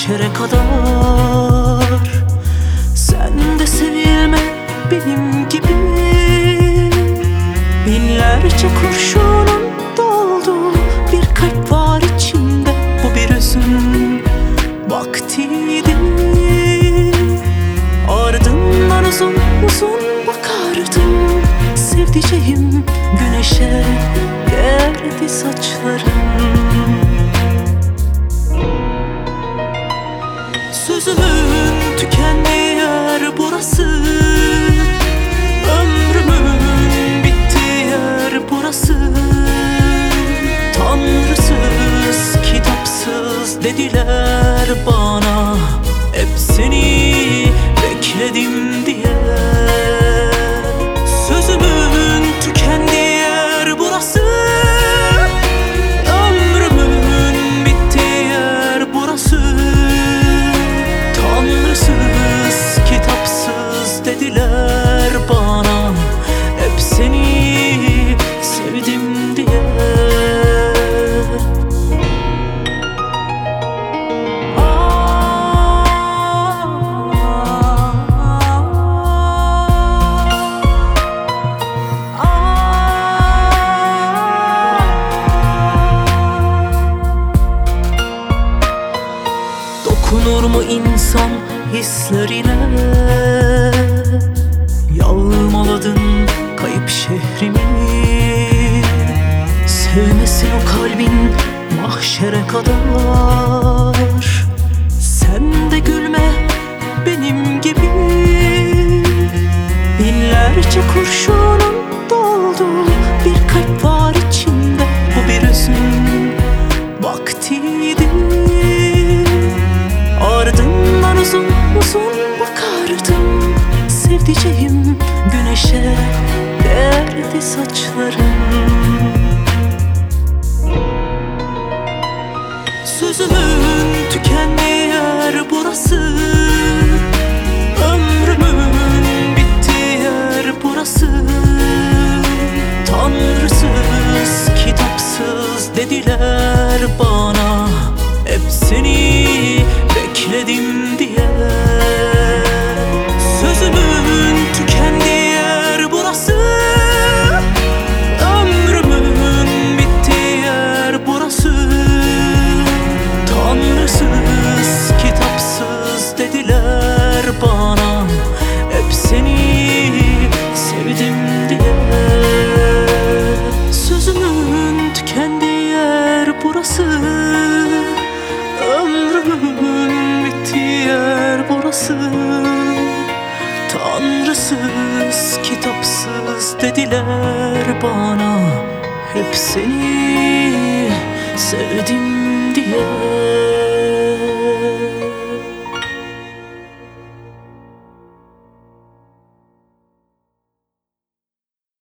mahşere kadar. Sen de sevilme benim gibi. Binlerce kurşunun doldu bir kalp var içimde. Bu bir üzüm vaktiydi. Ardından uzun uzun bakardım. Sevdiceğim güneşe gerdi saçlarım. Sözümün tükendiği yer burası. Ömrümün bittiği yer burası. Tanrısız, kitapsız dediler bana. Hep seni bekledim diye. Sözümün tükendiği yer burası. Ömrümün bittiği yer burası. Tanrısız, kitapsız dediler bana. Hep seni sevdim diye. Dokunur mu insan hislerine? Yağmaladın kayıp şehrimi. Sevmesin o kalbin mahşere kadar. Sen de gülme benim gibi. Binlerce kurşunun doldu bir kalp var içimde. Bu bir üzüm vaktiydi. Ardından uzun uzun bakardım. Sevdiceğim güneşe gerdi saçlarım. Sözümün tükendiği yer burası. Ömrümün bittiği yer burası. Tanrısız, kitapsız dediler bana. Hep seni bekledim diye. Sözümün tükendiği yer burası. Ömrümün bittiği yer burası. Tanrısız, kitapsız dediler bana. Hep seni sevdim diye. Sözümün tükendiği yer burası. Ömrümün bittiği yer burası. Tanrısız, kitapsız dediler bana. Hep seni sevdim diye.